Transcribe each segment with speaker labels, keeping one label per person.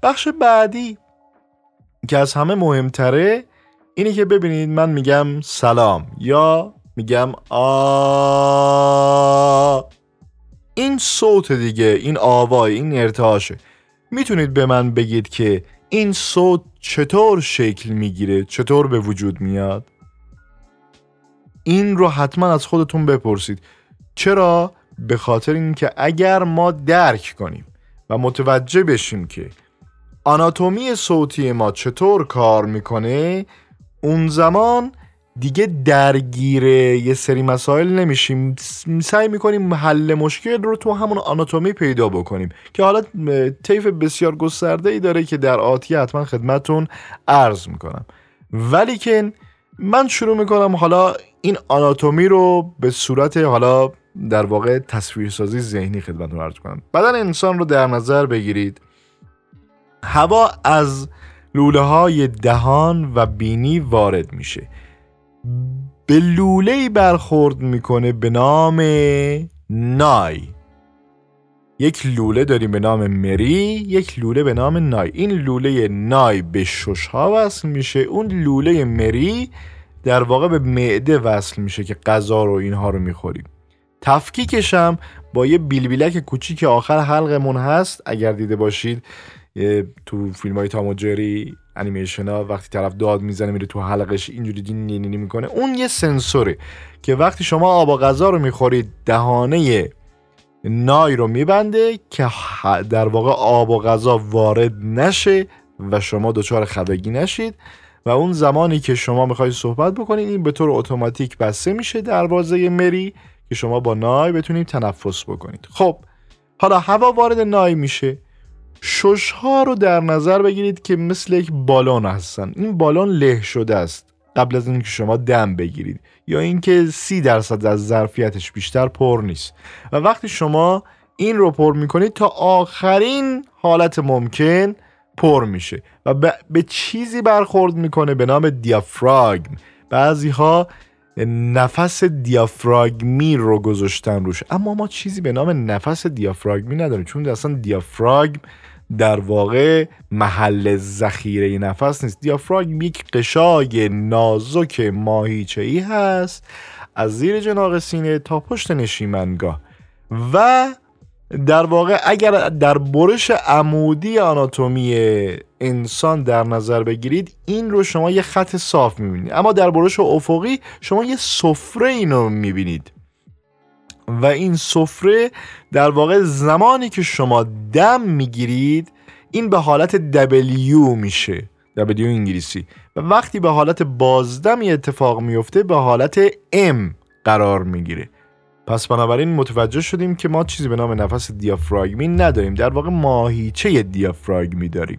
Speaker 1: بخش بعدی که از همه مهمتره اینه که ببینید من میگم سلام یا میگم این صوت دیگه، این آوای، این ارتعاشه. میتونید به من بگید که این صوت چطور شکل میگیره، چطور به وجود میاد؟ این رو حتما از خودتون بپرسید. چرا؟ به خاطر اینکه اگر ما درک کنیم و متوجه بشیم که آناتومی صوتی ما چطور کار میکنه، اون زمان دیگه درگیر یه سری مسائل نمیشیم. سعی میکنیم حل مشکل رو تو همون آناتومی پیدا بکنیم که حالا طیف بسیار گسترده ای داره که در آتی حتما خدمتون عرض میکنم. ولی که من شروع میکنم حالا این آناتومی رو به صورت حالا در واقع تصویرسازی ذهنی خدمتتون عرض کنم. بدن انسان رو در نظر بگیرید. هوا از لوله های دهان و بینی وارد میشه، به لوله‌ای برخورد میکنه به نام نای. یک لوله داریم به نام مری، یک لوله به نام نای. این لوله نای به ششها وصل میشه، اون لوله مری در واقع به معده وصل میشه که غذا رو اینها رو میخوریم. تفکیکش هم با یه بیلبیلک کوچیک آخر حلقمون هست. اگر دیده باشید تو فیلم های تام و جری انیمیشن ها وقتی طرف داد میزنه میره تو حلقش اینجوری نینی میکنه، اون یه سنسوره که وقتی شما آب و غذا رو میخورید دهانه نای رو میبنده که در واقع آب و غذا وارد نشه و شما دچار خفگی نشید و اون زمانی که شما میخواید صحبت بکنید این به طور اتوماتیک بسته میشه دروازه مری که شما با نای بتونید تنفس بکنید. خب حالا هوا وارد نای میشه، ششها رو در نظر بگیرید که مثل یک بالون هستن. این بالون له شده است قبل از اینکه شما دم بگیرید یا اینکه 30% از ظرفیتش بیشتر پر نیست و وقتی شما این رو پر میکنید تا آخرین حالت ممکن پر میشه و به چیزی برخورد میکنه به نام دیافراگم. بعضی ها نفس دیافراگمی رو گذاشتن روش، اما ما چیزی به نام نفس دیافراگمی نداریم، چون اصلا دیافراگم در واقع محل ذخیره نفس نیست. دیافراگم یک قشای نازک ماهیچه‌ای هست از زیر جناق سینه تا پشت نشیمنگاه و در واقع اگر در برش عمودی آناتومی انسان در نظر بگیرید این رو شما یه خط صاف میبینید، اما در برش افقی شما یه سفره اینو میبینید و این سفره در واقع زمانی که شما دم میگیرید این به حالت W میشه، W انگلیسی، و وقتی به حالت بازدمی اتفاق میفته به حالت M قرار میگیره. پس بنابراین متوجه شدیم که ما چیزی به نام نفس دیافراگمی نداریم، در واقع ماهیچه دیافراگمی داریم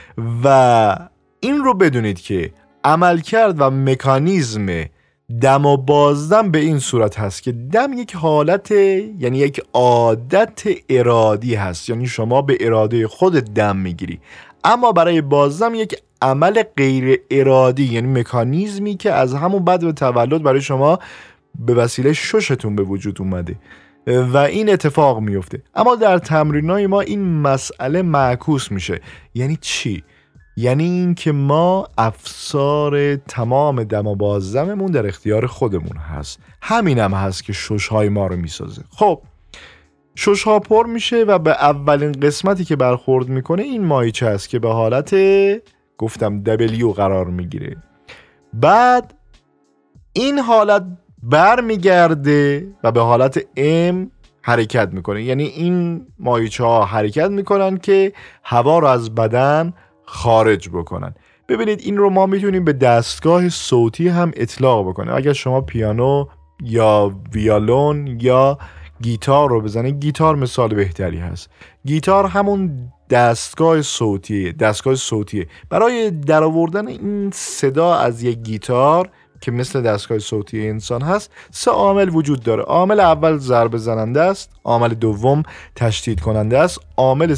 Speaker 1: و این رو بدونید که عملکرد و مکانیزم دم و بازدم به این صورت هست که دم یک حالت یعنی یک عادت ارادی هست، یعنی شما به اراده خود دم میگیری، اما برای بازدم یک عمل غیر ارادی یعنی مکانیزمی که از همون بعد به تولد برای شما به وسیله ششتون به وجود اومده و این اتفاق میفته. اما در تمرینای ما این مسئله معکوس میشه. یعنی چی؟ یعنی این که ما افسار تمام دم و بازدممون در اختیار خودمون هست. همینم هست که ششهای ما رو میسازه. خب ششها پر میشه و به اولین قسمتی که برخورد میکنه این ماهیچه است که به حالت گفتم W قرار میگیره. بعد این حالت بر میگرده و به حالت M حرکت میکنه، یعنی این ماهیچه ها حرکت میکنن که هوا رو از بدن خارج بکنن. ببینید این رو ما میتونیم به دستگاه صوتی هم اطلاق بکنیم. اگر شما پیانو یا ویولون یا گیتار رو بزنید، گیتار مثال بهتری هست. گیتار همون دستگاه صوتیه. برای درآوردن این صدا از یک گیتار که مثل دستگاه صوتی انسان هست 3 عامل وجود داره. عامل اول ضربه زننده است، عامل دوم تشدید کننده است، عامل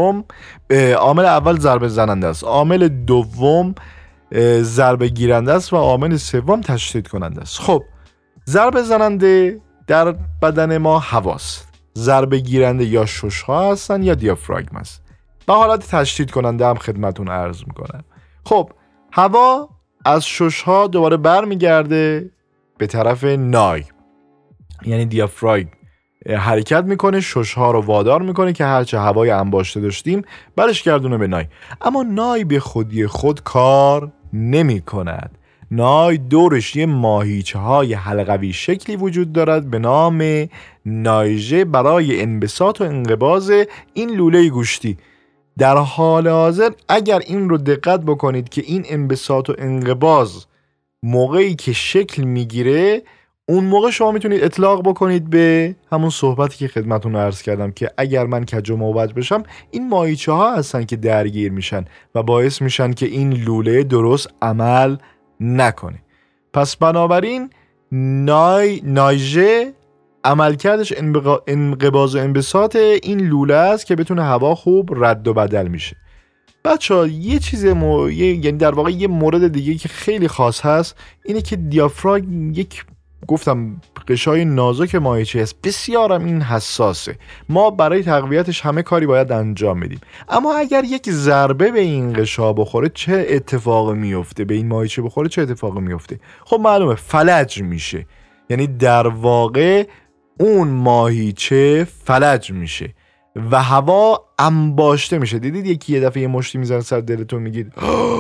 Speaker 1: اول ضربه زننده است، عامل دوم ضربه گیرنده است و عامل سوم تشدید کننده است. خب ضربه زننده در بدن ما هواست، ضربه گیرنده یا ششها هستن یا دیافراگم است. به حالت تشدید کننده هم خدمتون عرض میکنم. خب هوا از ششها دوباره برمیگرده به طرف نای، یعنی دیافراگم حرکت میکنه، ششها رو وادار میکنه که هرچه هوای انباشته داشتیم برش گردونه به نای. اما نای به خودی خود کار نمی کند. نای دورش یه ماهیچه های حلقوی شکلی وجود دارد به نام نایژه برای انبساط و انقباض این لوله گوشتی. در حال حاضر اگر این رو دقت بکنید که این انبساط و انقباض موقعی که شکل میگیره، اون موقع شما میتونید اطلاق بکنید به همون صحبتی که خدمتون عرض کردم که اگر من کج و موج بشم، این ماهیچه ها هستن که درگیر میشن و باعث میشن که این لوله درست عمل نکنه. پس بنابراین نایژه عملکردش انقباض و انبساط این لوله است که بتونه هوا خوب رد و بدل میشه. بچه‌ها یه چیز یعنی در واقع یه مورد دیگه که خیلی خاص هست اینه که دیافراگم یک گفتم قشای نازک ماهیچه است، بسیارم این حساسه. ما برای تقویتش همه کاری باید انجام بدیم، اما اگر یک ضربه به این قشا بخوره چه اتفاقی میفته؟ به این ماهیچه بخوره چه اتفاقی میفته؟ خب معلومه فلج میشه، یعنی در واقع اون ماهیچه فلج میشه و هوا انباشته میشه. دیدید یکی یه دفعه یه مشتی میزنه سر دلتون میگید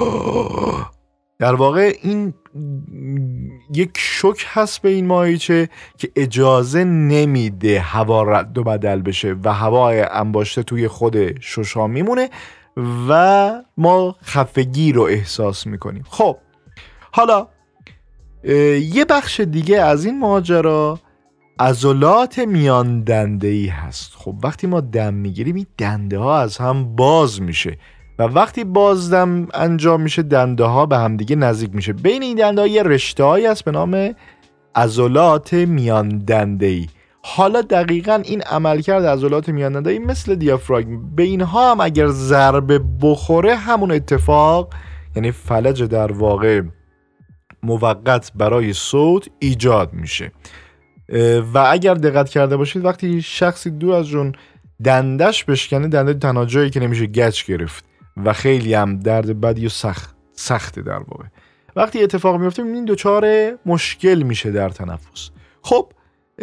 Speaker 1: در واقع این یک شوک هست به این ماهیچه که اجازه نمیده هوا رد و بدل بشه و هوای انباشته توی خود ششا میمونه و ما خفگی رو احساس میکنیم. خب حالا یه بخش دیگه از این ماجرا عضلات میان دنده‌ای هست. خب وقتی ما دم میگیریم این دنده ها از هم باز میشه و وقتی بازدم انجام میشه دنده ها به هم دیگه نزدیک میشه. بین این دنده ها یه رشته هایی هست به نام عضلات میان دنده‌ای. حالا دقیقاً این عملکرد عضلات میان دنده‌ای مثل دیافراگم، به اینها هم اگر ضربه بخوره همون اتفاق، یعنی فلج در واقع موقت برای صوت ایجاد میشه. و اگر دقت کرده باشید وقتی شخصی دور از جون دندش بشکنه، دنده تنها جایی که نمیشه گچ گرفت و خیلی هم درد بدی و سخته در واقع. وقتی اتفاق میفته این دوچار مشکل میشه در تنفس. خب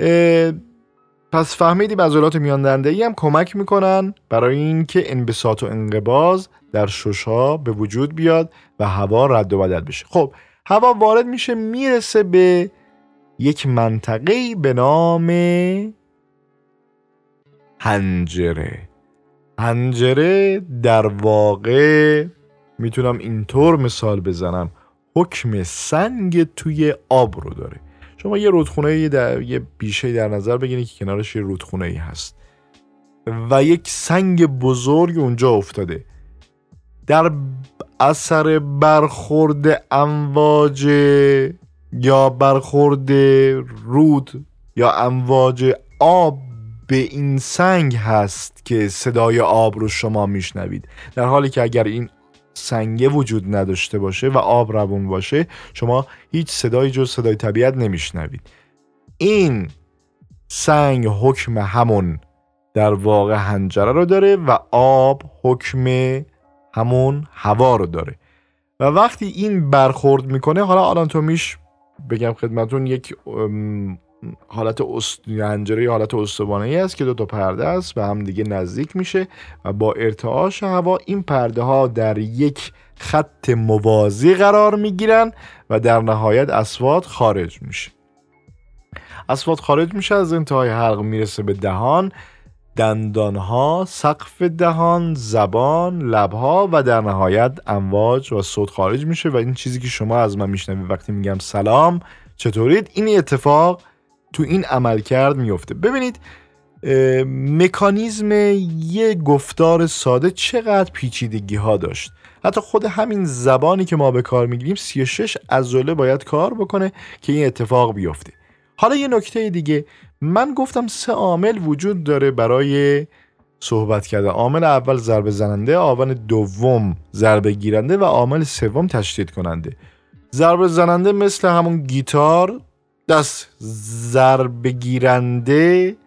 Speaker 1: پس فهمیدیم عضلات میان دنده‌ای هم کمک میکنن برای اینکه انبساط و انقباض در ششها به وجود بیاد و هوا رد و بدل بشه. خب هوا وارد میشه، میرسه به یک منطقه‌ای به نام حنجره. حنجره در واقع میتونم اینطور مثال بزنم، حکم سنگ توی آب رو داره. شما یه رودخونه یه بیشه در نظر بگیرید که کنارش یه رودخونه‌ای هست و یک سنگ بزرگ اونجا افتاده. در اثر برخورد امواج یا برخورد رود یا امواج آب به این سنگ هست که صدای آب رو شما میشنوید، در حالی که اگر این سنگ وجود نداشته باشه و آب روون باشه شما هیچ صدایی جز صدای طبیعت نمیشنوید. این سنگ حکم همون در واقع حنجره رو داره و آب حکم همون هوا رو داره و وقتی این برخورد میکنه، حالا آناتومیش بگم خدمتون، یک حالت حنجره حالت استوانه‌ای است که دو تا پرده است و هم دیگه نزدیک میشه و با ارتعاش هوا این پرده ها در یک خط موازی قرار میگیرن و در نهایت اصوات خارج میشه. اصوات خارج میشه، از انتهای حلق میرسه به دهان، دندانها، سقف دهان، زبان، لبها و در نهایت امواج و صوت خارج میشه و این چیزی که شما از من میشنوید وقتی میگم سلام چطورید، این اتفاق تو این عملکرد میفته. ببینید مکانیزم یه گفتار ساده چقدر پیچیدگی ها داشت. حتی خود همین زبانی که ما به کار میگیریم 36 عضله باید کار بکنه که این اتفاق بیفته. حالا یه نکته دیگه، من گفتم 3 عامل وجود داره برای صحبت کردن. عامل اول ضربه زننده، عامل دوم ضربه گیرنده و عامل سوم تشدید کننده. ضربه زننده مثل همون گیتار، دست ضربه گیرنده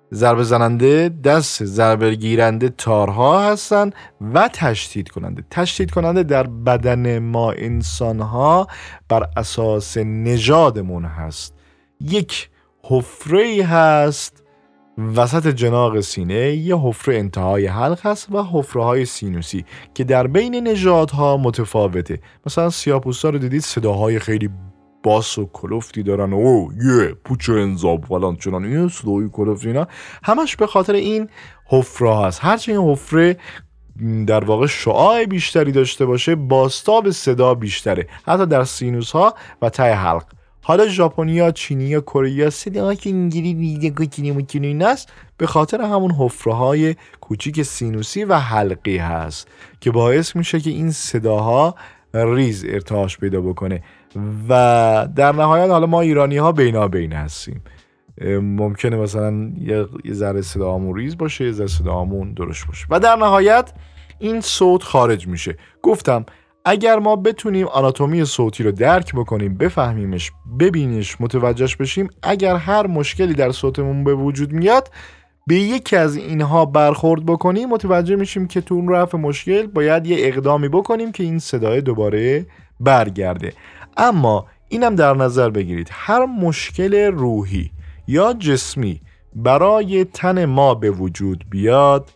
Speaker 1: ضربه زننده دست ضربه گیرنده تارها هستن و تشدید کننده. تشدید کننده در بدن ما انسانها بر اساس نژادمون هست. یک حفره هست وسط جناق سینه، یه حفره انتهای حلق هست و حفره های سینوسی که در بین نژادها متفاوته. مثلا سیاه‌پوستا رو دیدید صداهای خیلی باس و کلفتی دارن، او یه پوچ انزاب فلان چنان، این صدای کلفتی اینا همش به خاطر این حفره هست. هرچه این حفره در واقع شعاع بیشتری داشته باشه بازتاب صدا بیشتره، حتی در سینوس ها و ته حلق. حالا ژاپنیا، چینیا، کره صداها که اینجوری ریزه کوچیک است به خاطر همون حفره های کوچیک سینوسی و حلقی هست که باعث میشه که این صداها ریز ارتعاش پیدا بکنه. و در نهایت حالا ما ایرانی ها بینابین هستیم، ممکنه مثلا یه ذره صدامون ریز باشه، یه ذره صدامون درشت باشه و در نهایت این صوت خارج میشه. گفتم اگر ما بتونیم آناتومی صوتی رو درک بکنیم، بفهمیمش، ببینیش، متوجهش بشیم، اگر هر مشکلی در صوتمون به وجود میاد به یکی از اینها برخورد بکنیم، متوجه میشیم که تو اون رفع مشکل باید یه اقدامی بکنیم که این صدای دوباره برگرده. اما اینم در نظر بگیرید هر مشکل روحی یا جسمی برای تن ما به وجود بیاد،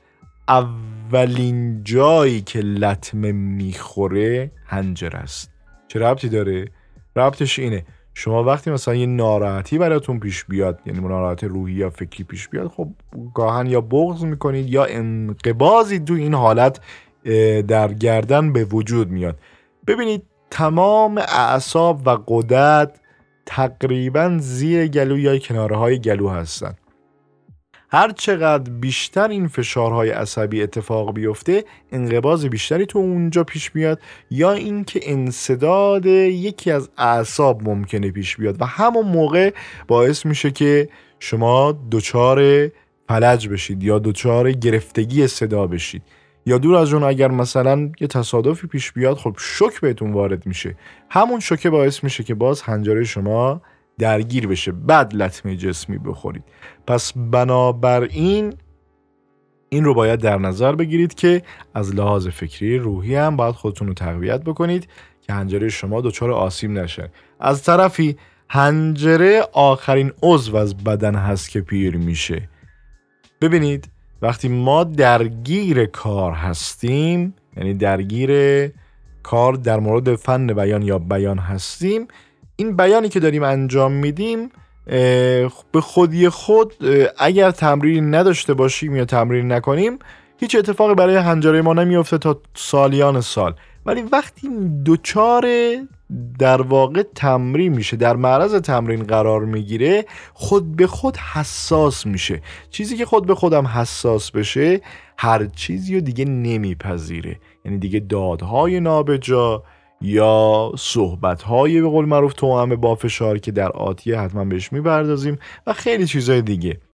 Speaker 1: اولین جایی که لطمه میخوره حنجره است. چه ربطی داره؟ ربطش اینه شما وقتی مثلا یه ناراحتی براتون پیش بیاد، یعنی ناراحت روحی یا فکری پیش بیاد، خب گاهن یا بغض میکنید یا انقباضی تو این حالت در گردن به وجود میاد. ببینید تمام اعصاب و غدد تقریبا زیر گلو یا کناره های گلو هستن. هر چقدر بیشتر این فشارهای عصبی اتفاق بیفته، انقباض بیشتری تو اونجا پیش میاد یا اینکه انسداد یکی از اعصاب ممکنه پیش بیاد و همون موقع باعث میشه که شما دچار فلج بشید یا دچار گرفتگی صدا بشید. یا دور از اون اگر مثلا یه تصادفی پیش بیاد، خب شوک بهتون وارد میشه، همون شوکه باعث میشه که باز حنجره شما درگیر بشه، بعد لطمه جسمی بخورید. پس بنابراین این رو باید در نظر بگیرید که از لحاظ فکری روحی هم باید خودتون رو تقویت بکنید که حنجره شما دچار آسیب نشه. از طرفی حنجره آخرین عضو از بدن هست که پیر میشه. ببینید وقتی ما درگیر کار هستیم، یعنی درگیر کار در مورد فن بیان یا بیان هستیم، این بیانی که داریم انجام میدیم به خودی خود اگر تمرین نداشته باشیم یا تمرین نکنیم هیچ اتفاقی برای حنجره ما نمیفته تا سالیان سال. ولی وقتی دوچار در واقع تمرین میشه، در معرض تمرین قرار میگیره، خود به خود حساس میشه. چیزی که خود به خودم حساس بشه هر چیزی رو دیگه نمیپذیره، یعنی دیگه دادهای نابجا یا صحبت‌های به قول معروف توأم با فشار که در آتیه حتما بهش میپردازیم و خیلی چیزای دیگه.